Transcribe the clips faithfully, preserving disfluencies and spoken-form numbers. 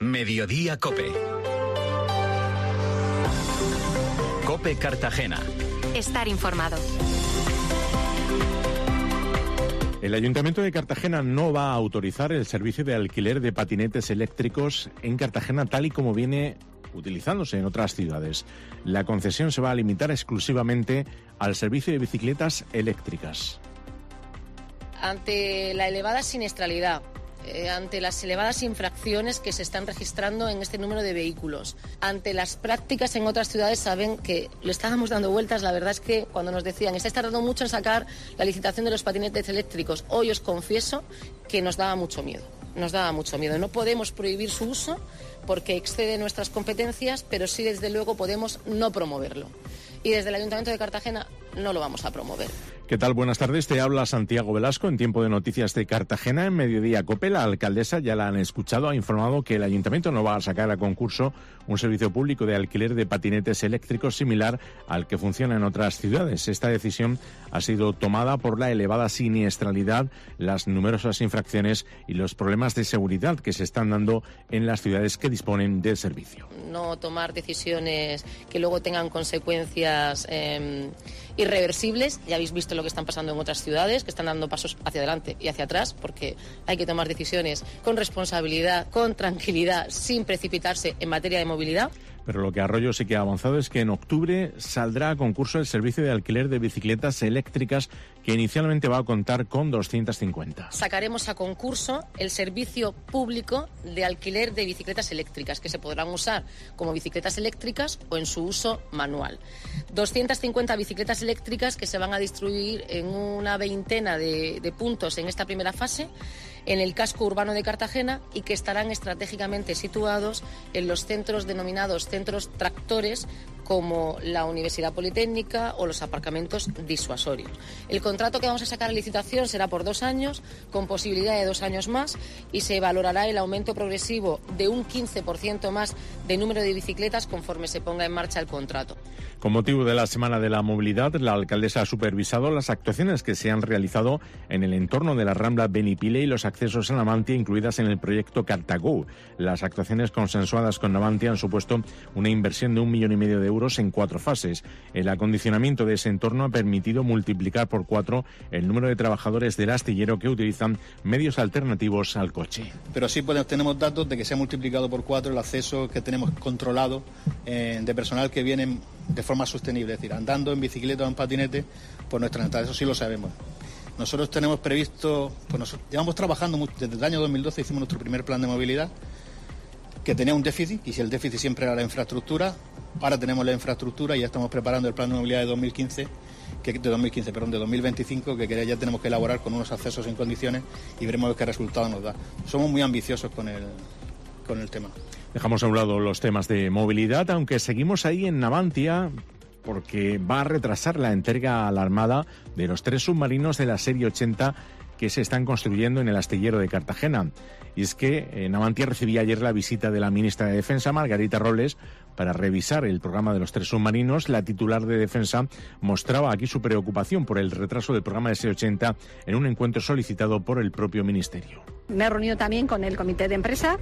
Mediodía COPE. COPE Cartagena. Estar informado. El Ayuntamiento de Cartagena no va a autorizar el servicio de alquiler de patinetes eléctricos en Cartagena tal y como viene utilizándose en otras ciudades. La concesión se va a limitar exclusivamente al servicio de bicicletas eléctricas. Ante la elevada siniestralidad, eh, ante las elevadas infracciones que se están registrando en este número de vehículos, ante las prácticas en otras ciudades, saben que le estábamos dando vueltas. La verdad es que cuando nos decían, estáis tardando mucho en sacar la licitación de los patinetes eléctricos, hoy os confieso que nos daba mucho miedo. Nos daba mucho miedo. No podemos prohibir su uso porque excede nuestras competencias, pero sí, desde luego, podemos no promoverlo. Y desde el Ayuntamiento de Cartagena no lo vamos a promover. ¿Qué tal? Buenas tardes. Te habla Santiago Velasco en Tiempo de Noticias de Cartagena. En Mediodía COPE, la alcaldesa, ya la han escuchado, ha informado que el Ayuntamiento no va a sacar a concurso un servicio público de alquiler de patinetes eléctricos similar al que funciona en otras ciudades. Esta decisión ha sido tomada por la elevada siniestralidad, las numerosas infracciones y los problemas de seguridad que se están dando en las ciudades que disponen del servicio. No tomar decisiones que luego tengan consecuencias eh, irreversibles. Ya habéis visto lo que están pasando en otras ciudades, que están dando pasos hacia adelante y hacia atrás, porque hay que tomar decisiones con responsabilidad, con tranquilidad, sin precipitarse en materia de movilidad. Pero lo que Arroyo sí que ha avanzado es que en octubre saldrá a concurso el servicio de alquiler de bicicletas eléctricas, que inicialmente va a contar con doscientas cincuenta. Sacaremos a concurso el servicio público de alquiler de bicicletas eléctricas, que se podrán usar como bicicletas eléctricas o en su uso manual. doscientas cincuenta bicicletas eléctricas que se van a distribuir en una veintena de, de puntos en esta primera fase en el casco urbano de Cartagena y que estarán estratégicamente situados en los centros denominados centros tractores, como la Universidad Politécnica o los aparcamientos disuasorios. El contrato que vamos a sacar a licitación será por dos años, con posibilidad de dos años más, y se valorará el aumento progresivo de un quince por ciento más de número de bicicletas conforme se ponga en marcha el contrato. Con motivo de la Semana de la Movilidad, la alcaldesa ha supervisado las actuaciones que se han realizado en el entorno de la Rambla Benipile y los accesos a Navantia, incluidas en el proyecto Cartago. Las actuaciones consensuadas con Navantia han supuesto una inversión de un millón y medio de euros en cuatro fases. El acondicionamiento de ese entorno ha permitido multiplicar por cuatro el número de trabajadores del astillero que utilizan medios alternativos al coche. Pero sí podemos, tenemos datos de que se ha multiplicado por cuatro el acceso que tenemos controlado eh, de personal que vienen de forma sostenible, es decir, andando en bicicleta o en patinete por nuestra entrada. Eso sí lo sabemos. Nosotros tenemos previsto, pues nosotros llevamos trabajando mucho, desde el año dos mil doce hicimos nuestro primer plan de movilidad, que tenía un déficit, y si el déficit siempre era la infraestructura, ahora tenemos la infraestructura y ya estamos preparando el plan de movilidad de dos mil quince, que, de dos mil quince, perdón, de dos mil veinticinco, que ya tenemos que elaborar con unos accesos en condiciones y veremos qué resultado nos da. Somos muy ambiciosos con el, con el tema. Dejamos a un lado los temas de movilidad, aunque seguimos ahí en Navantia, porque va a retrasar la entrega a la Armada de los tres submarinos de la serie ochenta que se están construyendo en el astillero de Cartagena. Y es que eh, Navantia recibía ayer la visita de la ministra de Defensa, Margarita Robles, para revisar el programa de los tres submarinos. La titular de Defensa mostraba aquí su preocupación por el retraso del programa de S ochenta en un encuentro solicitado por el propio ministerio. Me he reunido también con el comité de empresa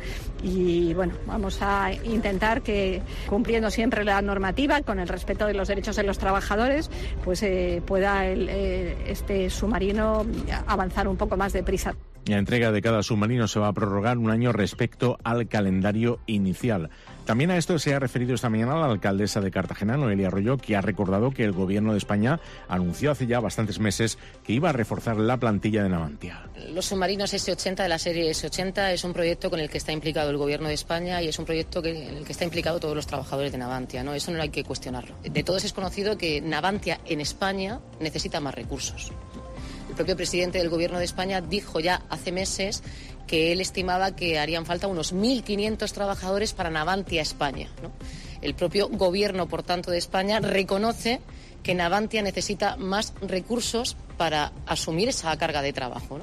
y bueno, vamos a intentar que, cumpliendo siempre la normativa, con el respeto de los derechos de los trabajadores, pues eh, pueda el, eh, este submarino avanzar un poco más deprisa. La entrega de cada submarino se va a prorrogar un año respecto al calendario inicial. También a esto se ha referido esta mañana la alcaldesa de Cartagena, Noelia Arroyo, que ha recordado que el Gobierno de España anunció hace ya bastantes meses que iba a reforzar la plantilla de Navantia. Los submarinos S ochenta de la serie S ochenta es un proyecto con el que está implicado el Gobierno de España y es un proyecto que, en el que está implicado todos los trabajadores de Navantia, ¿no? Eso no hay que cuestionarlo. De todos es conocido que Navantia en España necesita más recursos. El propio presidente del Gobierno de España dijo ya hace meses que él estimaba que harían falta unos mil quinientos trabajadores para Navantia España, ¿no? El propio Gobierno, por tanto, de España reconoce que Navantia necesita más recursos para asumir esa carga de trabajo, ¿no?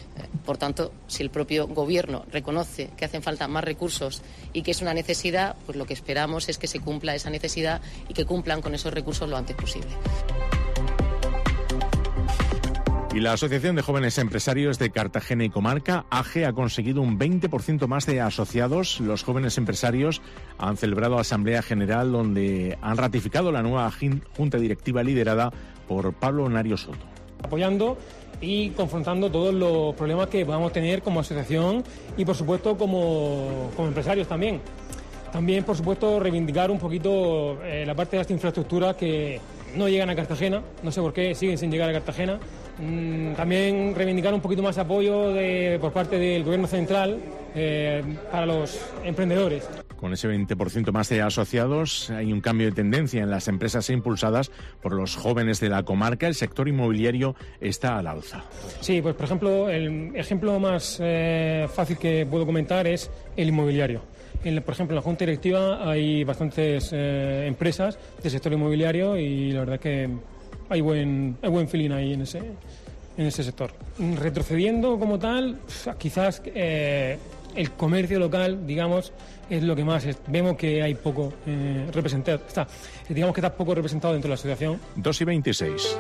Por tanto, si el propio Gobierno reconoce que hacen falta más recursos y que es una necesidad, pues lo que esperamos es que se cumpla esa necesidad y que cumplan con esos recursos lo antes posible. Y la Asociación de Jóvenes Empresarios de Cartagena y Comarca, A G E, ha conseguido un veinte por ciento más de asociados. Los jóvenes empresarios han celebrado Asamblea General donde han ratificado la nueva Junta Directiva liderada por Pablo Nario Soto. Apoyando y confrontando todos los problemas que podamos tener como asociación y, por supuesto, como, como empresarios también. También, por supuesto, reivindicar un poquito eh, la parte de las infraestructuras que no llegan a Cartagena, no sé por qué siguen sin llegar a Cartagena. Mm, también reivindicar un poquito más apoyo de, por parte del Gobierno central eh, para los emprendedores. Con ese veinte por ciento más de asociados hay un cambio de tendencia en las empresas impulsadas por los jóvenes de la comarca. El sector inmobiliario está al alza. Sí, pues por ejemplo, el ejemplo más eh, fácil que puedo comentar es el inmobiliario. En, por ejemplo, en la Junta Directiva hay bastantes eh, empresas del sector inmobiliario y la verdad que hay buen, hay buen feeling ahí en ese, en ese sector. Retrocediendo como tal, quizás eh, el comercio local, digamos, es lo que más es. Vemos que hay poco eh, representado, está, digamos que está poco representado dentro de la asociación. dos y veintiséis.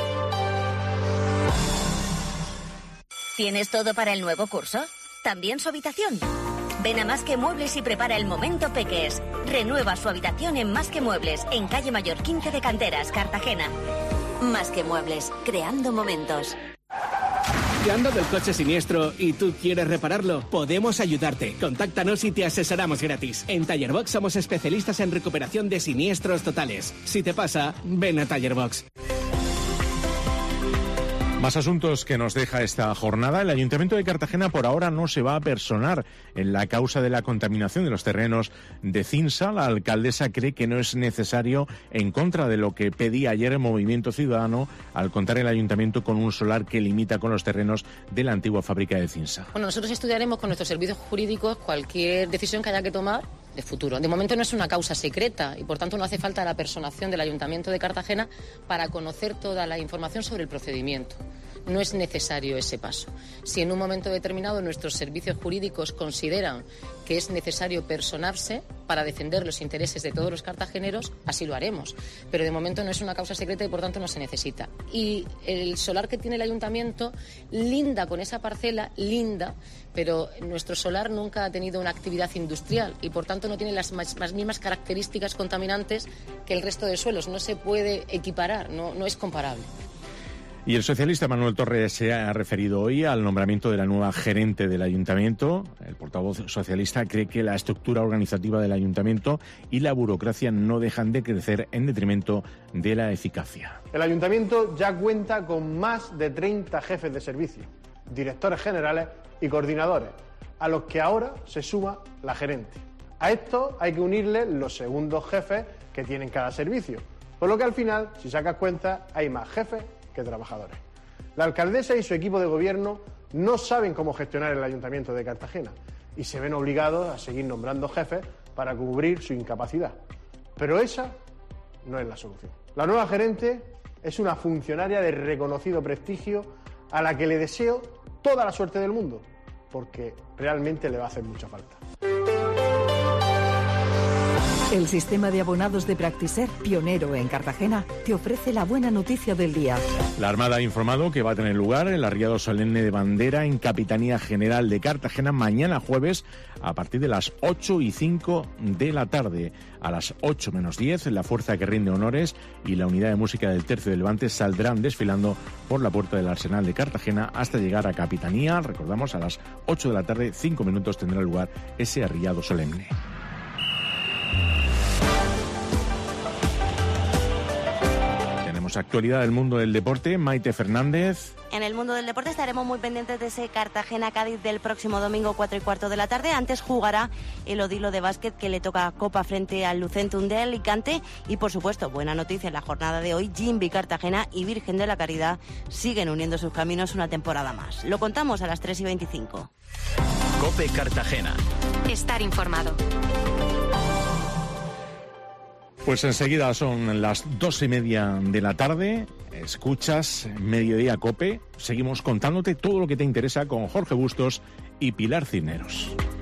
¿Tienes todo para el nuevo curso? ¿También su habitación? Ven a Más que Muebles y prepara el momento Peques. Renueva su habitación en Más que Muebles, en calle Mayor quince de Canteras, Cartagena. Más que Muebles, creando momentos. ¿Te han dado el coche siniestro y tú quieres repararlo? Podemos ayudarte. Contáctanos y te asesoramos gratis. En Tallerbox somos especialistas en recuperación de siniestros totales. Si te pasa, ven a Tallerbox. Más asuntos que nos deja esta jornada. El Ayuntamiento de Cartagena por ahora no se va a personar en la causa de la contaminación de los terrenos de Cinsa. La alcaldesa cree que no es necesario, en contra de lo que pedía ayer el Movimiento Ciudadano, al contar el Ayuntamiento con un solar que limita con los terrenos de la antigua fábrica de Cinsa. Bueno, nosotros estudiaremos con nuestros servicios jurídicos cualquier decisión que haya que tomar de futuro. De momento no es una causa secreta y por tanto no hace falta la personación del Ayuntamiento de Cartagena para conocer toda la información sobre el procedimiento. No es necesario ese paso. Si en un momento determinado nuestros servicios jurídicos consideran que es necesario personarse para defender los intereses de todos los cartageneros, así lo haremos. Pero de momento no es una causa secreta y por tanto no se necesita. Y el solar que tiene el Ayuntamiento linda con esa parcela, linda, pero nuestro solar nunca ha tenido una actividad industrial y por tanto no tiene las, más, las mismas características contaminantes que el resto de suelos. No se puede equiparar, no, no es comparable. Y el socialista Manuel Torres se ha referido hoy al nombramiento de la nueva gerente del Ayuntamiento. El portavoz socialista cree que la estructura organizativa del Ayuntamiento y la burocracia no dejan de crecer en detrimento de la eficacia. El Ayuntamiento ya cuenta con más de treinta jefes de servicio, directores generales y coordinadores, a los que ahora se suma la gerente. A esto hay que unirle los segundos jefes que tienen cada servicio, por lo que al final, si sacas cuenta, hay más jefes que trabajadores. La alcaldesa y su equipo de gobierno no saben cómo gestionar el Ayuntamiento de Cartagena y se ven obligados a seguir nombrando jefes para cubrir su incapacidad. Pero esa no es la solución. La nueva gerente es una funcionaria de reconocido prestigio a la que le deseo toda la suerte del mundo, porque realmente le va a hacer mucha falta. El sistema de abonados de Practiser, pionero en Cartagena, te ofrece la buena noticia del día. La Armada ha informado que va a tener lugar el arriado solemne de bandera en Capitanía General de Cartagena mañana jueves a partir de las ocho y cinco de la tarde. A las ocho menos diez, la Fuerza que rinde honores y la Unidad de Música del Tercio de Levante saldrán desfilando por la puerta del Arsenal de Cartagena hasta llegar a Capitanía. Recordamos, a las ocho de la tarde, cinco minutos, tendrá lugar ese arriado solemne. Actualidad del mundo del deporte, Maite Fernández. En el mundo del deporte estaremos muy pendientes de ese Cartagena-Cádiz del próximo domingo cuatro y cuarto de la tarde. Antes jugará el Odilo de básquet que le toca Copa frente al Lucentum de Alicante. Y por supuesto, buena noticia en la jornada de hoy, Jimby Cartagena y Virgen de la Caridad siguen uniendo sus caminos una temporada más. Lo contamos a las tres y veinticinco. COPE Cartagena. Estar informado. Pues enseguida son las dos y media de la tarde. Escuchas Mediodía COPE. Seguimos contándote todo lo que te interesa con Jorge Bustos y Pilar Cisneros.